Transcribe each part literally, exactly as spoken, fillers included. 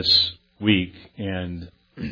this week, and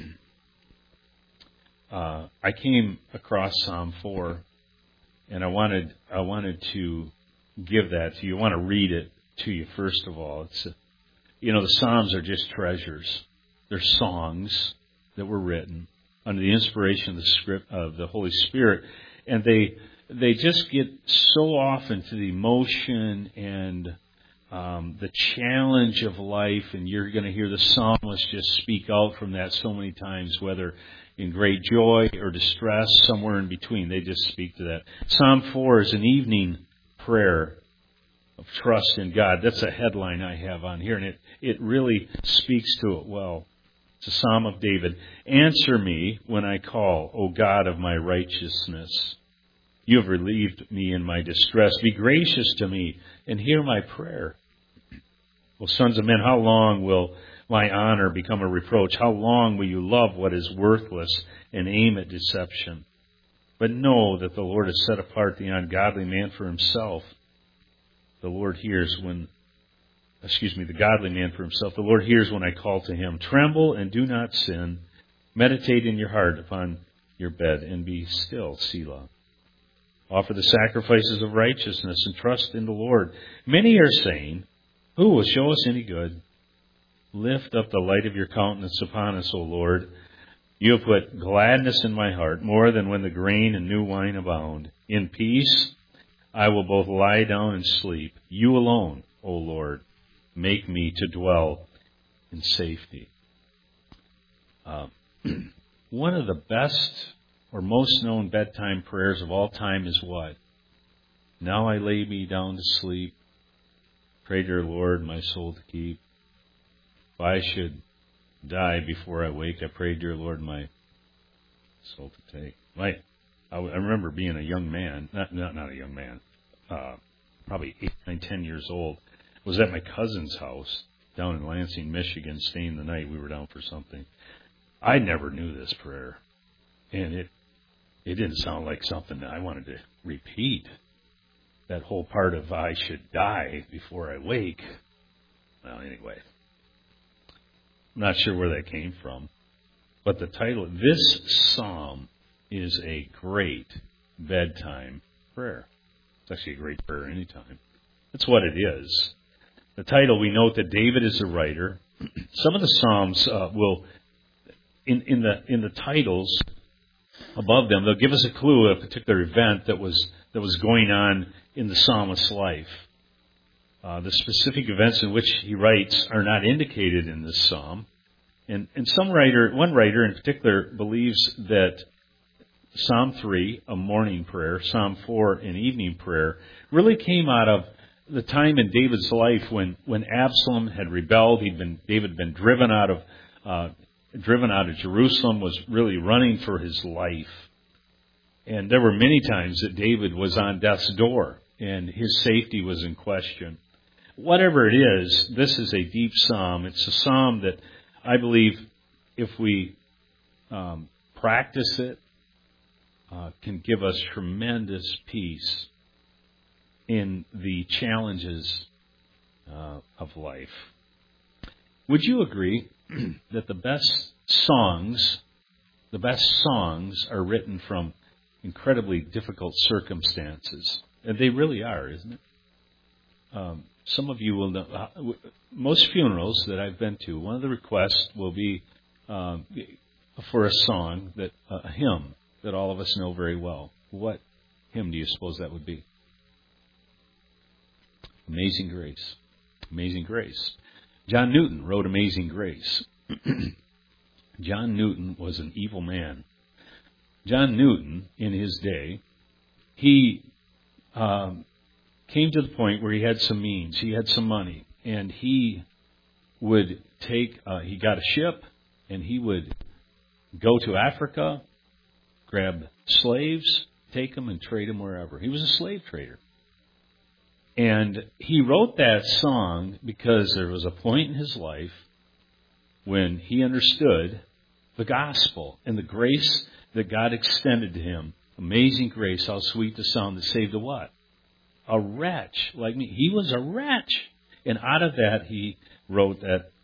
uh, I came across Psalm four, and I wanted I wanted to give that to you. I want to read it to you first of all. It's a, you know the Psalms are just treasures. They're songs that were written under the inspiration of the script of the Holy Spirit, and they they just get so often to the emotion and um, the challenge of life, and you're going to hear the psalmist just speak out from that so many times, whether in great joy or distress, somewhere in between. They just speak to that. Psalm four is an evening prayer of trust in God. That's a headline I have on here, and it, it really speaks to it well. It's a Psalm of David. Answer me when I call, O God of my righteousness. You have relieved me in my distress. Be gracious to me and hear my prayer. Well, sons of men, how long will my honor become a reproach? How long will you love what is worthless and aim at deception? But know that the Lord has set apart the ungodly man for himself. The Lord hears when, excuse me, the godly man for himself. The Lord hears when I call to him. Tremble and do not sin. Meditate in your heart upon your bed and be still, Selah. Offer the sacrifices of righteousness and trust in the Lord. Many are saying, who will show us any good? Lift up the light of your countenance upon us, O Lord. You have put gladness in my heart, more than when the grain and new wine abound. In peace I will both lie down and sleep. You alone, O Lord, make me to dwell in safety. Uh, one of the best or most known bedtime prayers of all time is what? Now I lay me down to sleep. Pray, dear Lord, my soul to keep. If I should die before I wake, I pray, dear Lord, my soul to take. My, I, I remember being a young man, not not, not a young man, uh, probably eight, nine, ten years old. Was at my cousin's house down in Lansing, Michigan, staying the night. We were down for something. I never knew this prayer, and it it didn't sound like something that I wanted to repeat. That whole part of I should die before I wake. Well, anyway, I'm not sure where that came from, but the title, this psalm is a great bedtime prayer. It's actually a great prayer anytime. That's what it is. The title, we note that David is the writer. Some of the psalms uh, will, in, in the in the titles above them, they'll give us a clue of a particular event that was that was going on in the psalmist's life. Uh, the specific events in which he writes are not indicated in this psalm. And, and some writer, one writer in particular, believes that Psalm three, a morning prayer, Psalm four, an evening prayer, really came out of the time in David's life when, when Absalom had rebelled. He'd been David had been driven out of uh, driven out of Jerusalem, was really running for his life. And there were many times that David was on death's door, and his safety was in question. Whatever it is, this is a deep psalm. It's a psalm that I believe, if we um, practice it, uh, can give us tremendous peace in the challenges uh, of life. Would you agree that the best songs, the best songs are written from incredibly difficult circumstances? And they really are, isn't it? Um, some of you will know, uh, most funerals that I've been to, one of the requests will be um, for a song, that uh, a hymn that all of us know very well. What hymn do you suppose that would be? Amazing Grace. Amazing Grace. John Newton wrote Amazing Grace. John Newton was an evil man. John Newton, in his day, he um, came to the point where he had some means, he had some money, and he would take, uh, he got a ship, and he would go to Africa, grab slaves, take them, and trade them wherever. He was a slave trader. And he wrote that song because there was a point in his life when he understood the gospel and the grace that God extended to him. Amazing grace, how sweet the sound that saved a what? A wretch like me. He was a wretch. And out of that, he wrote that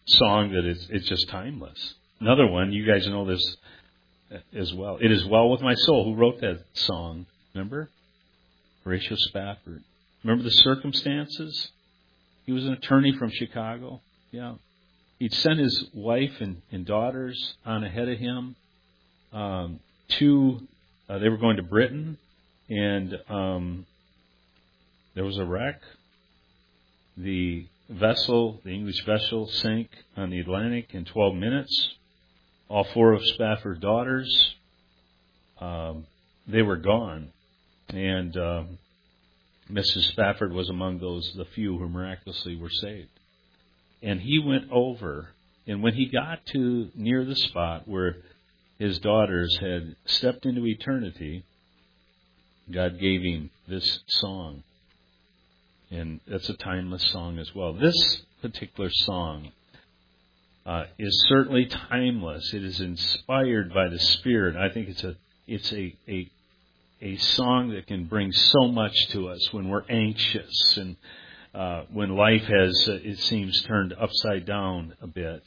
song that is it's just timeless. Another one, you guys know this as well. It is well with my soul. Who wrote that song? Remember? Horatio Spafford. Remember the circumstances? He was an attorney from Chicago. Yeah. He'd sent his wife and, and daughters on ahead of him um, to, uh, they were going to Britain, and um, there was a wreck. The vessel, the English vessel, sank on the Atlantic in twelve minutes. All four of Spafford's daughters, um, they were gone. And um, Missus Spafford was among those, the few who miraculously were saved. And he went over, and when he got to near the spot where his daughters had stepped into eternity, God gave him this song. And that's a timeless song as well. This particular song uh, is certainly timeless. It is inspired by the Spirit. I think it's a it's a, a a song that can bring so much to us when we're anxious and uh, when life has, uh, it seems, turned upside down a bit.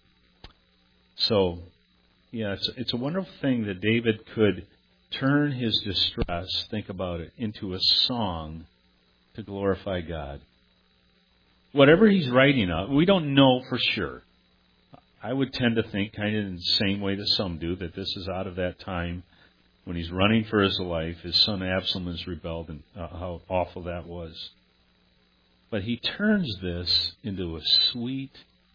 So, yeah, it's it's a wonderful thing that David could turn his distress, think about it, into a song to glorify God. Whatever he's writing of, we don't know for sure. I would tend to think, kind of in the same way that some do, that this is out of that time when he's running for his life. His son Absalom has rebelled, and uh, how awful that was. But he turns this into a sweet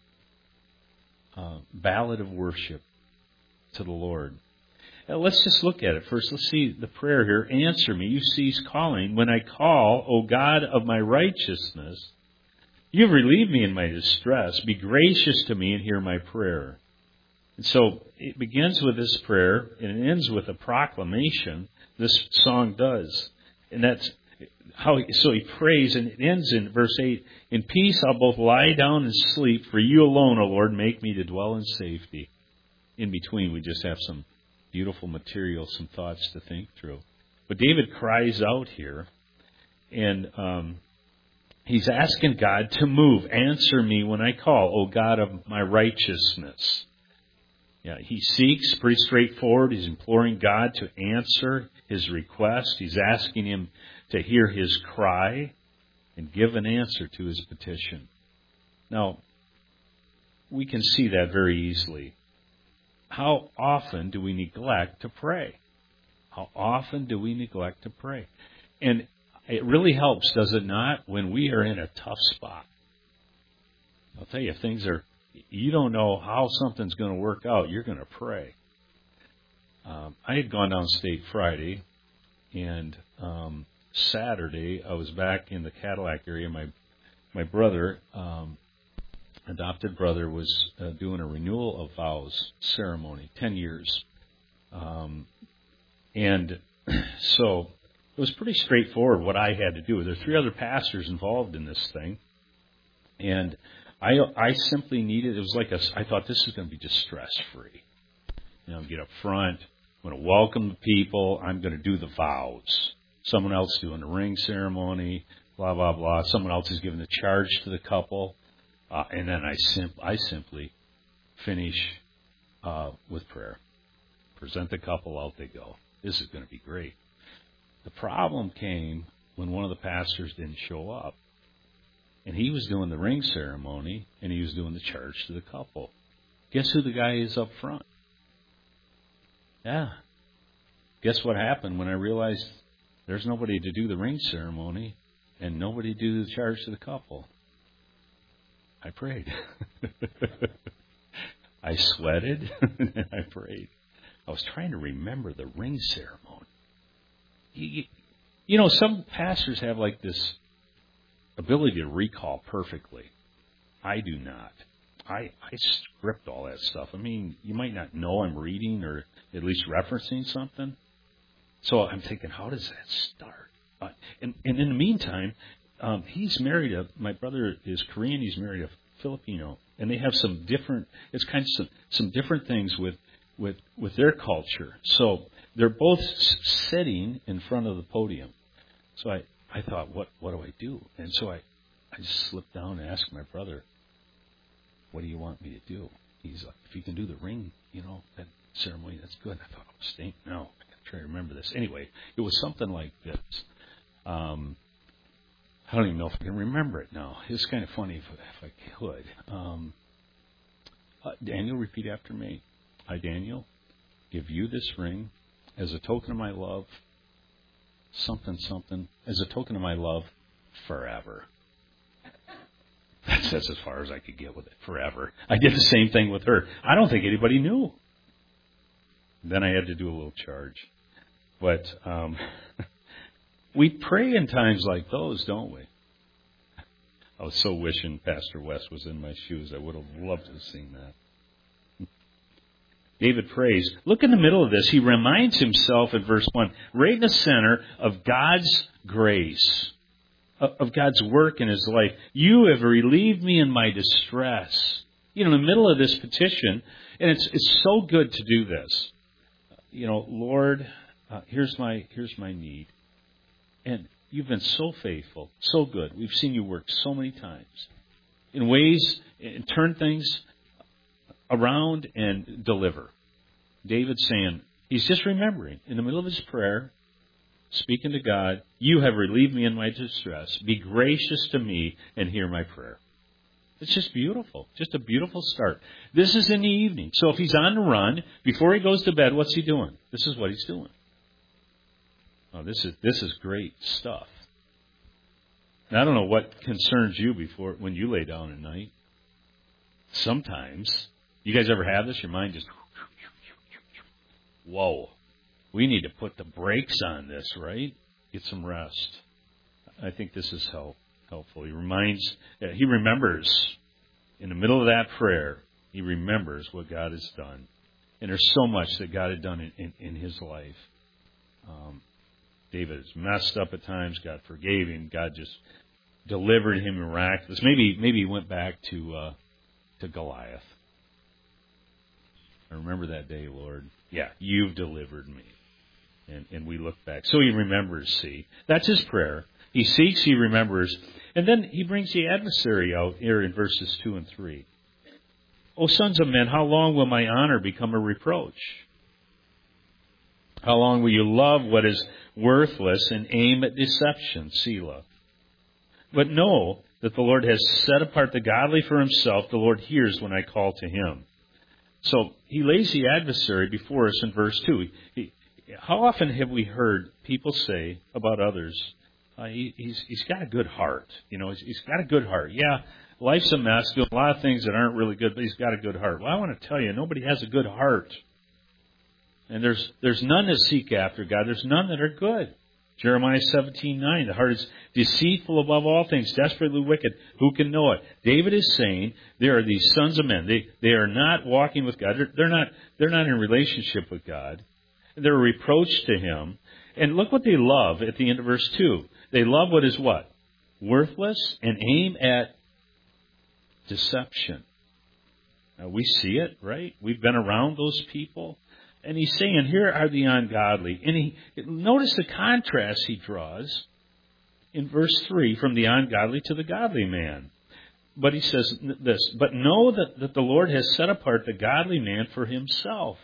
uh, ballad of worship to the Lord. Now, let's just look at it first. Let's see the prayer here. Answer me, you cease calling. When I call, O God of my righteousness, you've relieved me in my distress. Be gracious to me and hear my prayer. And so it begins with this prayer and it ends with a proclamation. This song does. And that's how he, so he prays, and it ends in verse eight. In peace I'll both lie down and sleep, for you alone, O Lord, make me to dwell in safety. In between, we just have some beautiful material, some thoughts to think through. But David cries out here, and um, he's asking God to move. Answer me when I call, O God of my righteousness. Yeah, he seeks, pretty straightforward. He's imploring God to answer his request. He's asking him to hear his cry and give an answer to his petition. Now, we can see that very easily. How often do we neglect to pray? How often do we neglect to pray? And it really helps, does it not, when we are in a tough spot? I'll tell you, if things are, you don't know how something's going to work out, you're going to pray. Um, I had gone downstate Friday, and um, Saturday I was back in the Cadillac area. My my brother, um, adopted brother, was uh, doing a renewal of vows ceremony, ten years. Um, and so it was pretty straightforward what I had to do. There are three other pastors involved in this thing. And I I simply needed, it was like a, I thought this is going to be just stress-free. You know, get up front, I'm going to welcome the people, I'm going to do the vows. Someone else doing the ring ceremony, blah, blah, blah. Someone else is giving the charge to the couple. Uh, and then I, sim- I simply finish uh, with prayer. Present the couple, out they go. This is going to be great. The problem came when one of the pastors didn't show up. And he was doing the ring ceremony, and he was doing the charge to the couple. Guess who the guy is up front? Yeah. Guess what happened when I realized there's nobody to do the ring ceremony and nobody to do the charge to the couple? I prayed. I sweated and I prayed. I was trying to remember the ring ceremony. You, you know, some pastors have like this ability to recall perfectly. I do not. I, I script all that stuff. I mean, you might not know I'm reading or at least referencing something. So I'm thinking, how does that start? Uh, and, and in the meantime, um, he's married a, my brother is Korean, he's married a Filipino. And they have some different, it's kind of some, some different things with, with, with their culture. So they're both sitting in front of the podium. So I, I thought, what, what do I do? And so I, I just slipped down and asked my brother, what do you want me to do? He's like, if you can do the ring, you know, that ceremony, that's good. I thought, oh, stink. No, I got to try to remember this. Anyway, it was something like this. Um, I don't even know if I can remember it now. It's kind of funny if, if I could. Um, uh, Daniel, repeat after me. I, Daniel, give you this ring as a token of my love, something, something, as a token of my love forever. That's, that's as far as I could get with it, forever. I did the same thing with her. I don't think anybody knew. Then I had to do a little charge. But um, we pray in times like those, don't we? I was so wishing Pastor West was in my shoes. I would have loved to have seen that. David prays. Look in the middle of this. He reminds himself in verse one, right in the center of God's grace, of God's work in his life. You have relieved me in my distress. You know, in the middle of this petition, and it's it's so good to do this. You know, Lord, uh, here's my here's my need, and you've been so faithful, so good. We've seen you work so many times in ways and turn things around and deliver. David's saying, he's just remembering in the middle of his prayer, speaking to God, you have relieved me in my distress. Be gracious to me and hear my prayer. It's just beautiful. Just a beautiful start. This is in the evening. So if he's on the run, before he goes to bed, what's he doing? This is what he's doing. Oh, this is this is great stuff. And I don't know what concerns you before when you lay down at night. Sometimes. You guys ever have this? Your mind just, whoa. We need to put the brakes on this, right? Get some rest. I think this is help, helpful. He reminds, uh, he remembers in the middle of that prayer, he remembers what God has done. And there's so much that God had done in, in, in his life. Um, David is messed up at times. God forgave him. God just delivered him miraculous. Maybe maybe he went back to uh, to Goliath. I remember that day, Lord. Yeah, you've delivered me. And, and we look back. So he remembers, see. That's his prayer. He seeks, he remembers. And then he brings the adversary out here in verses two and three. O sons of men, how long will my honor become a reproach? How long will you love what is worthless and aim at deception? Selah. But know that the Lord has set apart the godly for himself. The Lord hears when I call to him. So he lays the adversary before us in verse two. He, how often have we heard people say about others, uh, he, he's, he's got a good heart. You know, he's, he's got a good heart. Yeah, life's a mess, doing a lot of things that aren't really good, but he's got a good heart. Well, I want to tell you, nobody has a good heart. And there's there's none that seek after God. There's none that are good. Jeremiah seventeen nine, the heart is deceitful above all things, desperately wicked. Who can know it? David is saying there are these sons of men. They they are not walking with God. They're, they're not they're not in relationship with God. They're a reproach to him. And look what they love at the end of verse two. They love what is what? Worthless and aim at deception. Now we see it, right? We've been around those people. And he's saying, here are the ungodly. And he notice the contrast he draws in verse three from the ungodly to the godly man. But he says this, but know that, that the Lord has set apart the godly man for himself.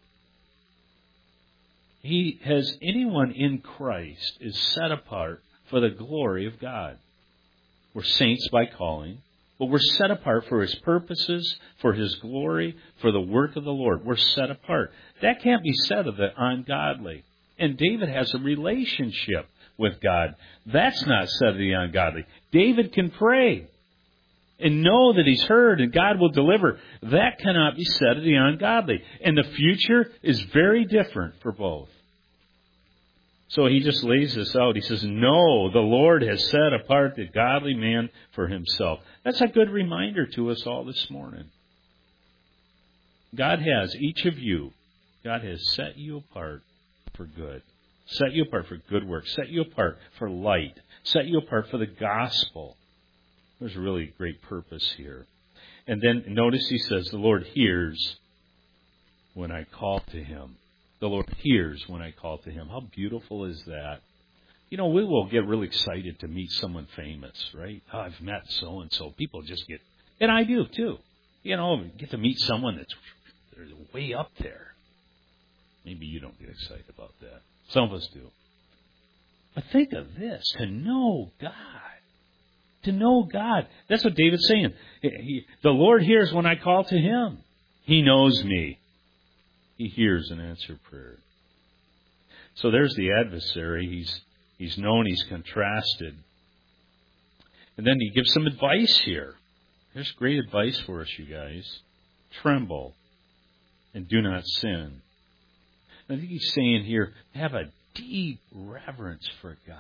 He has anyone in Christ is set apart for the glory of God. We're saints by calling. But we're set apart for his purposes, for his glory, for the work of the Lord. We're set apart. That can't be said of the ungodly. And David has a relationship with God. That's not said of the ungodly. David can pray and know that he's heard and God will deliver. That cannot be said of the ungodly. And the future is very different for both. So he just lays this out. He says, no, the Lord has set apart the godly man for himself. That's a good reminder to us all this morning. God has, each of you, God has set you apart for good. Set you apart for good work. Set you apart for light. Set you apart for the gospel. There's a really great purpose here. And then notice he says, the Lord hears when I call to him. The Lord hears when I call to him. How beautiful is that? You know, we will get really excited to meet someone famous, right? Oh, I've met so-and-so. People just get, and I do too. You know, get to meet someone that's way up there. Maybe you don't get excited about that. Some of us do. But think of this, to know God. To know God. That's what David's saying. He, the Lord hears when I call to Him. He knows me. He hears and answers prayer. So there's the adversary. He's he's known, he's contrasted. And then he gives some advice here. There's great advice for us, you guys. Tremble and do not sin. I think he's saying here, have a deep reverence for God.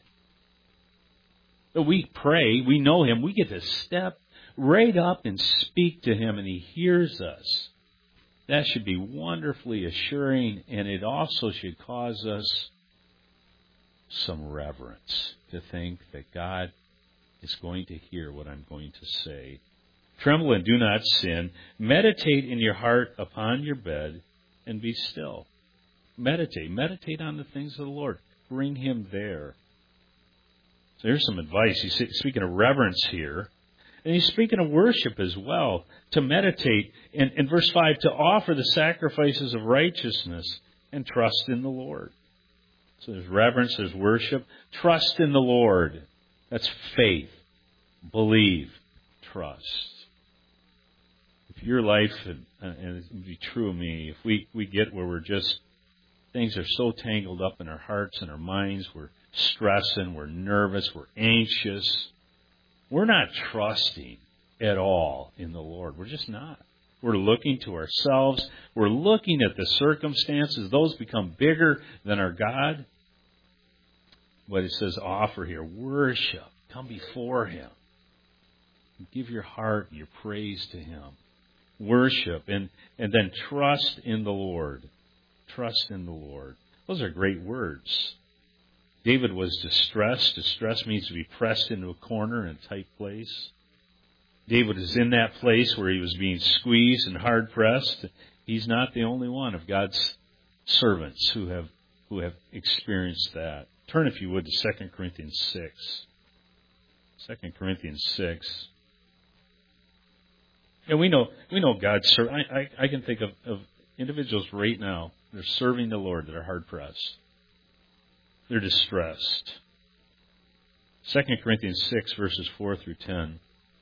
We pray, we know Him, we get to step right up and speak to Him, and He hears us. That should be wonderfully assuring, and it also should cause us some reverence to think that God is going to hear what I'm going to say. Tremble and do not sin. Meditate in your heart upon your bed and be still. Meditate. Meditate on the things of the Lord. Bring Him there. So here's some advice. He's speaking of reverence here. And he's speaking of worship as well. To meditate. In, in verse five, to offer the sacrifices of righteousness and trust in the Lord. So there's reverence, there's worship. Trust in the Lord. That's faith. Believe. Trust. If your life, and, and it would be true of me, if we, we get where we're just, things are so tangled up in our hearts and our minds, we're stressing, we're nervous, we're anxious, we're not trusting at all in the Lord. We're just not. We're looking to ourselves. We're looking at the circumstances. Those become bigger than our God. What it says offer here, worship. Come before Him. Give your heart and your praise to Him. Worship and, and then trust in the Lord. Trust in the Lord. Those are great words. David was distressed. Distress means to be pressed into a corner in a tight place. David is in that place where he was being squeezed and hard pressed. He's not the only one of God's servants who have who have experienced that. Turn, if you would, to Second Corinthians six. Second Corinthians six. And we know we know God's serv- I, I I can think of, of individuals right now that are serving the Lord that are hard pressed. They're distressed. Second Corinthians six, verses four through ten.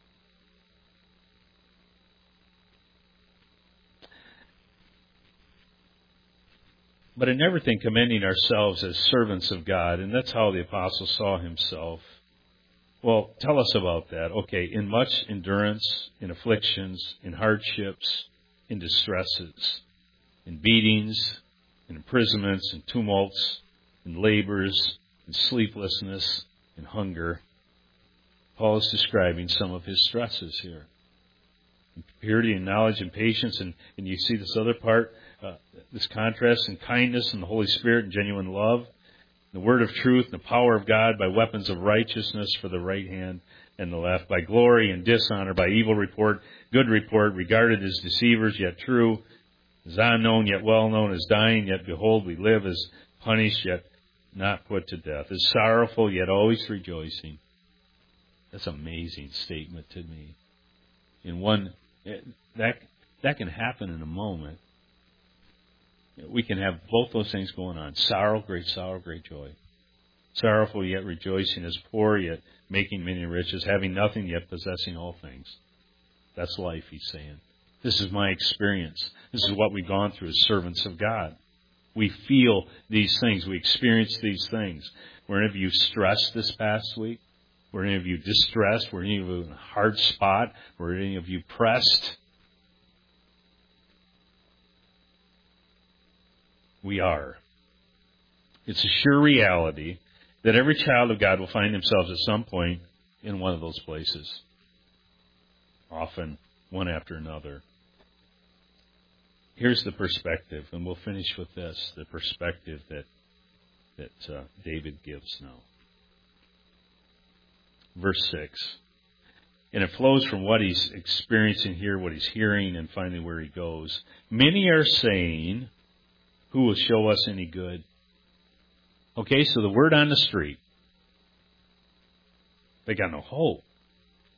But in everything commending ourselves as servants of God, and that's how the apostle saw himself. Well, tell us about that. Okay, in much endurance, in afflictions, in hardships, in distresses, in beatings, in imprisonments, in tumults, in labors, in sleeplessness, in hunger. Paul is describing some of his stresses here. In purity and knowledge and patience, and, and you see this other part, uh, this contrast in kindness and the Holy Spirit and genuine love, the word of truth and the power of God by weapons of righteousness for the right hand and the left, by glory and dishonor, by evil report, good report, regarded as deceivers, yet true, as unknown, yet well known, as dying, yet behold, we live, as punished, yet not put to death, as sorrowful, yet always rejoicing. That's an amazing statement to me. In one, that that can happen in a moment. We can have both those things going on. Sorrow, great sorrow, great joy. Sorrowful, yet rejoicing, as poor, yet making many riches, having nothing, yet possessing all things. That's life, he's saying. This is my experience. This is what we've gone through as servants of God. We feel these things. We experience these things. Were any of you stressed this past week? Were any of you distressed? Were any of you in a hard spot? Were any of you pressed? We are. It's a sure reality that every child of God will find themselves at some point in one of those places. Often, one after another. Here's the perspective, and we'll finish with this, the perspective that that uh, David gives now. Verse six. And it flows from what he's experiencing here, what he's hearing, and finally where he goes. Many are saying, who will show us any good? Okay, so the word on the street. They got no hope.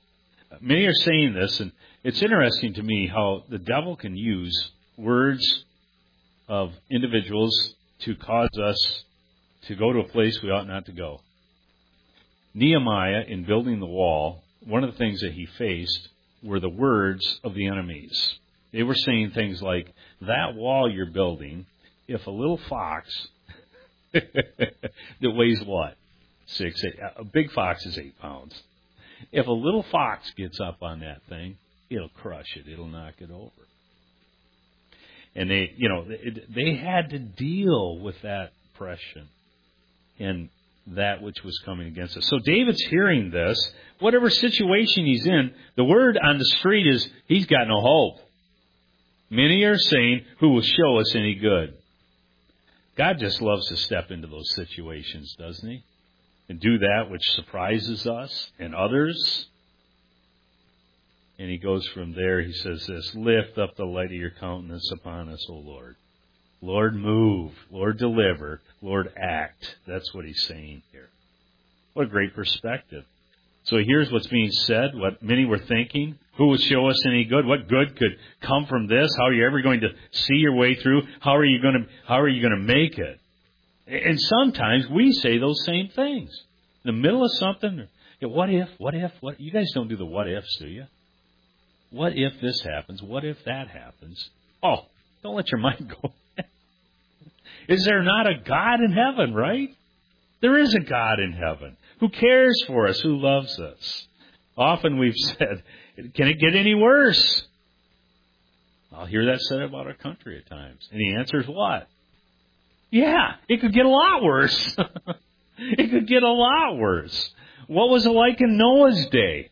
Many are saying this, and it's interesting to me how the devil can use words of individuals to cause us to go to a place we ought not to go. Nehemiah, in building the wall, one of the things that he faced were the words of the enemies. They were saying things like, that wall you're building, if a little fox that weighs what? Six, eight. A big fox is eight pounds. If a little fox gets up on that thing, it'll crush it. It'll knock it over. And they, you know, they had to deal with that oppression and that which was coming against us. So David's hearing this. Whatever situation he's in, the word on the street is, he's got no hope. Many are saying, who will show us any good? God just loves to step into those situations, doesn't he? And do that which surprises us and others. And he goes from there, he says this, lift up the light of your countenance upon us, O Lord. Lord, move. Lord, deliver. Lord, act. That's what he's saying here. What a great perspective. So here's what's being said, what many were thinking. Who will show us any good? What good could come from this? How are you ever going to see your way through? How are you going to, how are you going to make it? And sometimes we say those same things. In the middle of something, what if, what if, what? You guys don't do the what ifs, do you? What if this happens? What if that happens? Oh, don't let your mind go. Is there not a God in heaven, right? There is a God in heaven who cares for us, who loves us. Often we've said, can it get any worse? I'll hear that said about our country at times. And the answer is what? Yeah, it could get a lot worse. It could get a lot worse. What was it like in Noah's day?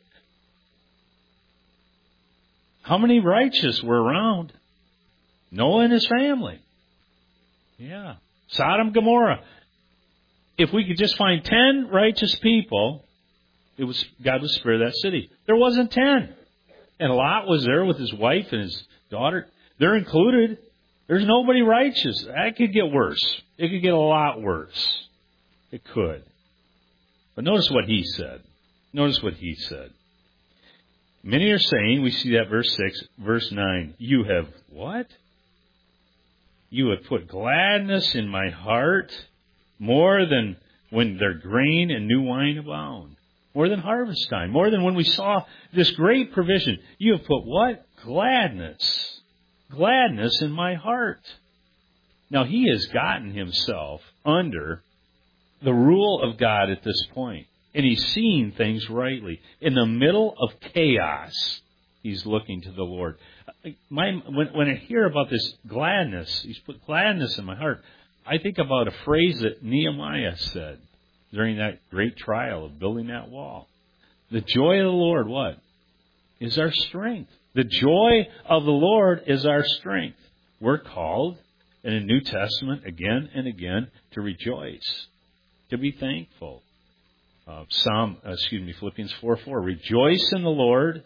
How many righteous were around? Noah and his family. Yeah. Sodom, Gomorrah. If we could just find ten righteous people, it was God would spare that city. There wasn't ten. And Lot was there with his wife and his daughter. They're included. There's nobody righteous. That could get worse. It could get a lot worse. It could. But notice what he said. Notice what he said. Many are saying, we see that verse six, verse nine, you have what? You have put gladness in my heart more than when their grain and new wine abound. More than harvest time. More than when we saw this great provision. You have put what? Gladness. Gladness in my heart. Now, he has gotten himself under the rule of God at this point. And he's seeing things rightly. In the middle of chaos, he's looking to the Lord. My, when, when I hear about this gladness, he's put gladness in my heart, I think about a phrase that Nehemiah said during that great trial of building that wall. The joy of the Lord, what? Is our strength. The joy of the Lord is our strength. We're called in the New Testament again and again to rejoice, to be thankful. Uh, Psalm, uh, excuse me, Philippians four four. Rejoice in the Lord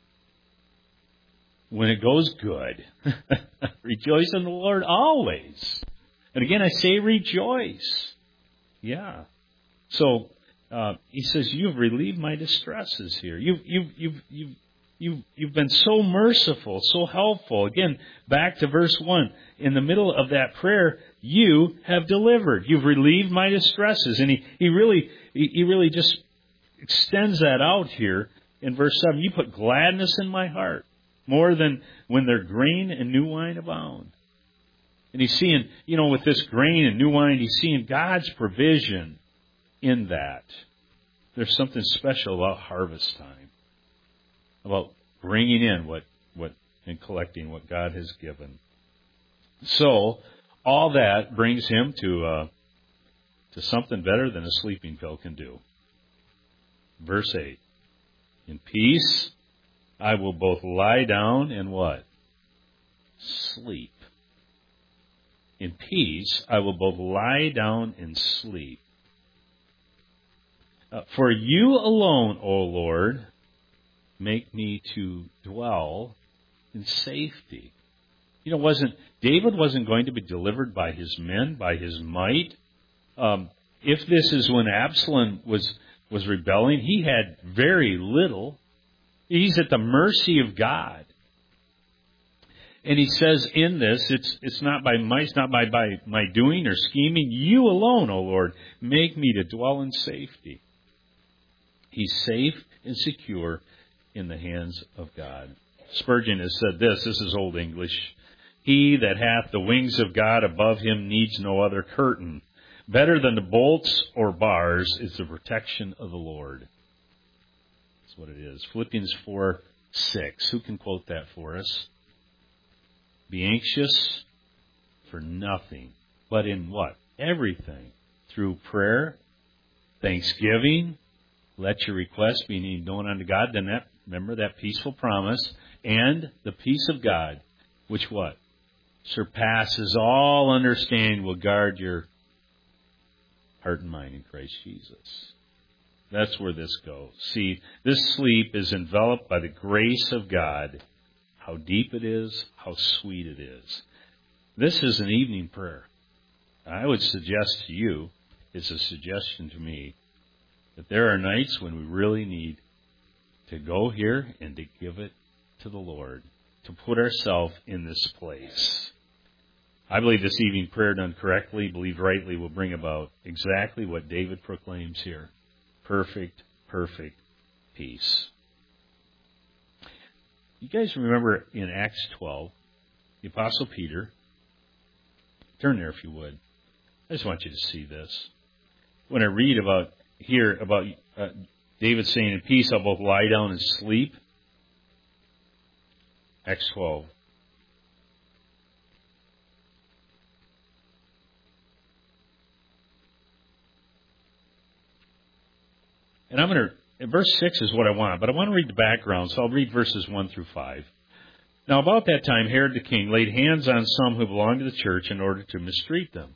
when it goes good. Rejoice in the Lord always. And again, I say rejoice. Yeah. So uh, he says, "You've relieved my distresses here. You've you've you've you've you've you've been so merciful, so helpful." Again, back to verse one. In the middle of that prayer, you have delivered. You've relieved my distresses, and he he really he, he really just extends that out here in verse seven. You put gladness in my heart more than when their grain and new wine abound. And he's seeing, you know, with this grain and new wine, he's seeing God's provision in that. There's something special about harvest time, about bringing in what, what and collecting what God has given. So, all that brings him to uh, to something better than a sleeping pill can do. Verse eight. In peace, I will both lie down and what? Sleep. In peace, I will both lie down and sleep. Uh, for you alone, O Lord, make me to dwell in safety. You know, wasn't David wasn't going to be delivered by his men, by his might. Um, if this is when Absalom was was rebelling, he had very little. He's at the mercy of God. And he says in this, it's it's not by might, it's not by, by my doing or scheming. You alone, O Lord, make me to dwell in safety. He's safe and secure in the hands of God. Spurgeon has said this, this is Old English. He that hath the wings of God above him needs no other curtain. Better than the bolts or bars is the protection of the Lord. That's what it is. Philippians four six. Who can quote that for us? Be anxious for nothing, but in what? Everything. Through prayer, thanksgiving, let your requests be made known unto God. Then that, remember that peaceful promise, and the peace of God, which what? Surpasses all understanding, will guard your heart and mind in Christ Jesus. That's where this goes. See, this sleep is enveloped by the grace of God. How deep it is, how sweet it is. This is an evening prayer. I would suggest to you, it's a suggestion to me, that there are nights when we really need to go here and to give it to the Lord, to put ourselves in this place. I believe this evening prayer done correctly, believed rightly, will bring about exactly what David proclaims here. Perfect, perfect peace. You guys remember in Acts twelve, the Apostle Peter, turn there if you would. I just want you to see this. When I read about here about uh, David saying, in peace I'll both lie down and sleep. Acts twelve. And I'm going to, verse six is what I want, but I want to read the background, so I'll read verses one through five. Now about that time, Herod the king laid hands on some who belonged to the church in order to mistreat them.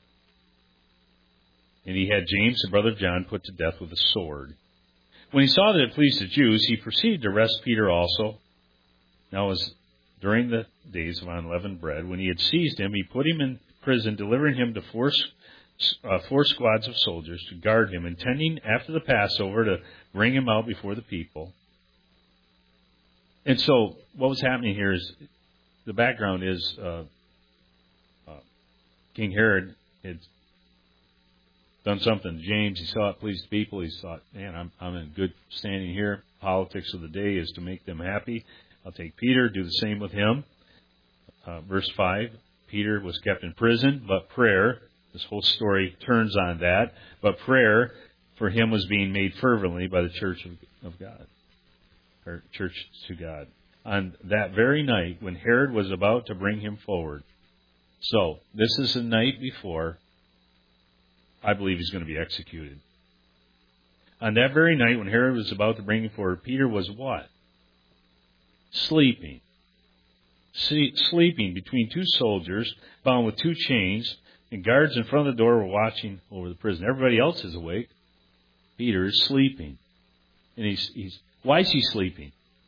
And he had James, the brother of John, put to death with a sword. When he saw that it pleased the Jews, he proceeded to arrest Peter also. Now it was during the days of unleavened bread. When he had seized him, he put him in prison, delivering him to four, uh, four squads of soldiers to guard him, intending after the Passover to bring him out before the people. And so what was happening here is, the background is uh, uh, King Herod had done something to James. He saw it pleased people. He thought, man, I'm, I'm in good standing here. Politics of the day is to make them happy. I'll take Peter, do the same with him. Uh, verse five, Peter was kept in prison, but prayer, this whole story turns on that, but prayer for him was being made fervently by the church of, of God, or church to God. On that very night when Herod was about to bring him forward. So, this is the night before I believe he's going to be executed. On that very night when Herod was about to bring him forward, Peter was what? Sleeping. See, sleeping between two soldiers, bound with two chains, and guards in front of the door were watching over the prison. Everybody else is awake. Peter is sleeping. And he's, he's why is he sleeping?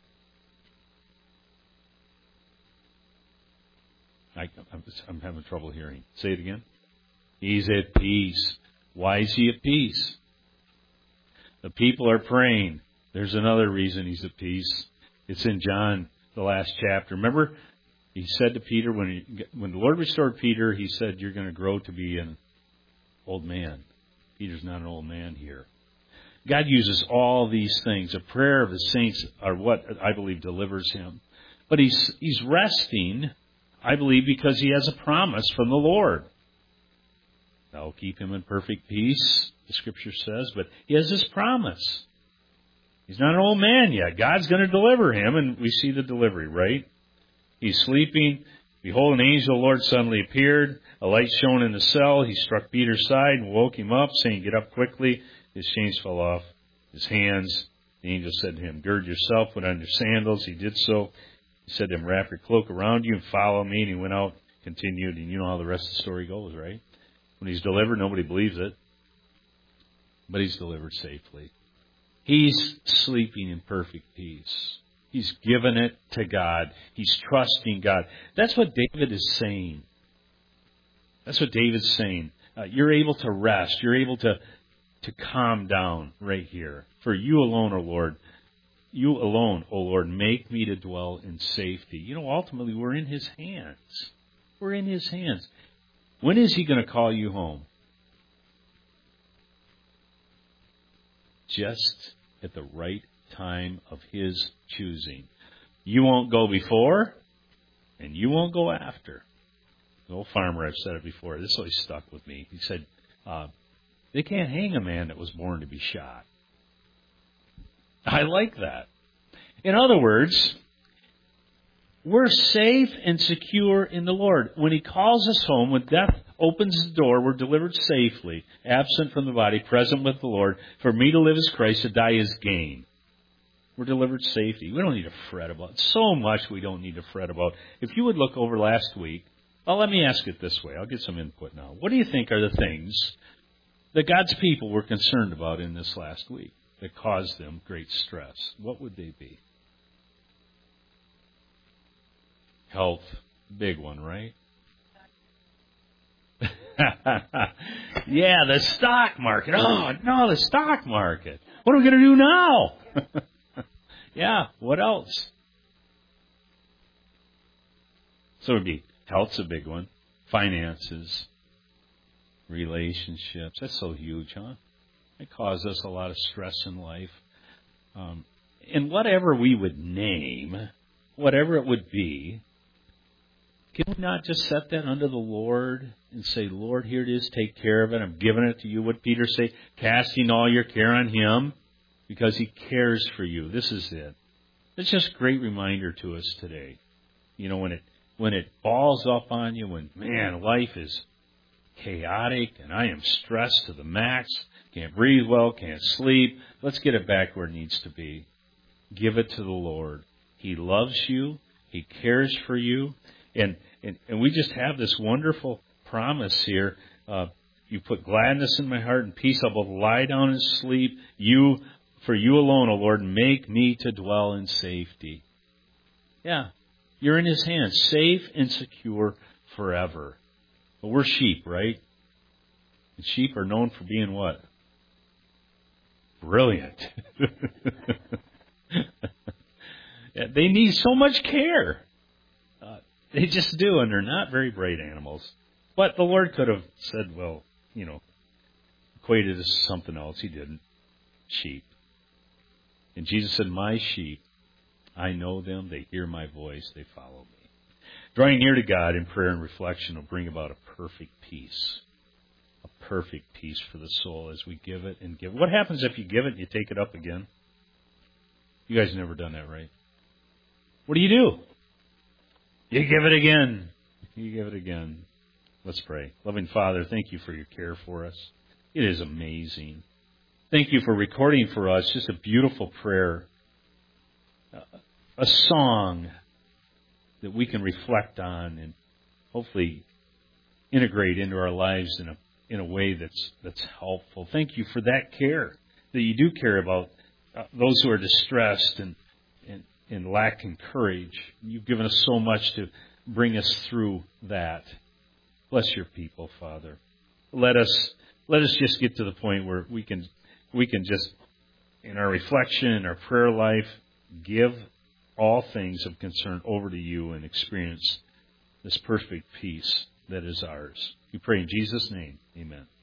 I, I'm, I'm having trouble hearing. Say it again. He's at peace. Why is he at peace? The people are praying. There's another reason he's at peace. It's in John, the last chapter. Remember, he said to Peter, when he, when the Lord restored Peter, he said, you're going to grow to be an old man. Peter's not an old man here. God uses all these things. The prayer of the saints are what I believe delivers him. But he's he's resting, I believe, because he has a promise from the Lord. I'll keep him in perfect peace, the Scripture says, but he has this promise. He's not an old man yet. God's going to deliver him, and we see the delivery, right? He's sleeping. Behold, an angel of the Lord suddenly appeared. A light shone in the cell. He struck Peter's side and woke him up, saying, get up quickly. His chains fell off his hands. The angel said to him, gird yourself, put on your sandals. He did so. He said to him, wrap your cloak around you and follow me. And he went out, continued, and you know how the rest of the story goes, right? When he's delivered, nobody believes it. But he's delivered safely. He's sleeping in perfect peace. He's given it to God. He's trusting God. That's what David is saying. That's what David's saying. Uh, you're able to rest. You're able to, to calm down right here. For you alone, O Lord, you alone, O Lord, make me to dwell in safety. You know, ultimately, we're in His hands. We're in His hands. When is He going to call you home? Just at the right time of His choosing. You won't go before, and you won't go after. The old farmer, I've said it before, this always stuck with me. He said, uh, they can't hang a man that was born to be shot. I like that. In other words, we're safe and secure in the Lord. When He calls us home, when death opens the door, we're delivered safely, absent from the body, present with the Lord. For me to live is Christ, to die is gain. We're delivered safety. We don't need to fret about it. So much we don't need to fret about. If you would look over last week, well, let me ask it this way. I'll get some input now. What do you think are the things that God's people were concerned about in this last week that caused them great stress? What would they be? Health, big one, right? Yeah, the stock market. Oh, no, the stock market. What are we going to do now? Yeah, what else? So it would be health's a big one. Finances, relationships. That's so huge, huh? It causes us a lot of stress in life. Um, and whatever we would name, whatever it would be, can we not just set that under the Lord and say, Lord, here it is, take care of it. I'm giving it to you. What Peter say? Casting all your care on Him because He cares for you. This is it. It's just a great reminder to us today. You know, when it when it balls up on you, when, man, life is chaotic and I am stressed to the max, can't breathe well, can't sleep, let's get it back where it needs to be. Give it to the Lord. He loves you. He cares for you. And, and, and we just have this wonderful promise here. Uh, you put gladness in my heart and peace. I'll both lie down and sleep. You, for you alone, O Lord, make me to dwell in safety. Yeah, you're in His hands, safe and secure forever. But we're sheep, right? And sheep are known for being what? Brilliant. Yeah, they need so much care. Uh, they just do, and they're not very bright animals. But the Lord could have said, well, you know, equated this to something else. He didn't. Sheep. And Jesus said, my sheep, I know them. They hear my voice. They follow me. Drawing near to God in prayer and reflection will bring about a perfect peace. A perfect peace for the soul as we give it and give it. What happens if you give it and you take it up again? You guys have never done that, right? What do you do? You give it again. You give it again. Let's pray. Loving Father, thank you for your care for us. It is amazing. Thank you for recording for us just a beautiful prayer, a song that we can reflect on and hopefully integrate into our lives in a in a way that's that's helpful. Thank you for that care, that you do care about uh, those who are distressed and, and, and lacking courage. You've given us so much to bring us through that. Bless your people, Father. Let us let us just get to the point where we can we can just, in our reflection, in our prayer life, give all things of concern over to you and experience this perfect peace that is ours. We pray in Jesus' name. Amen.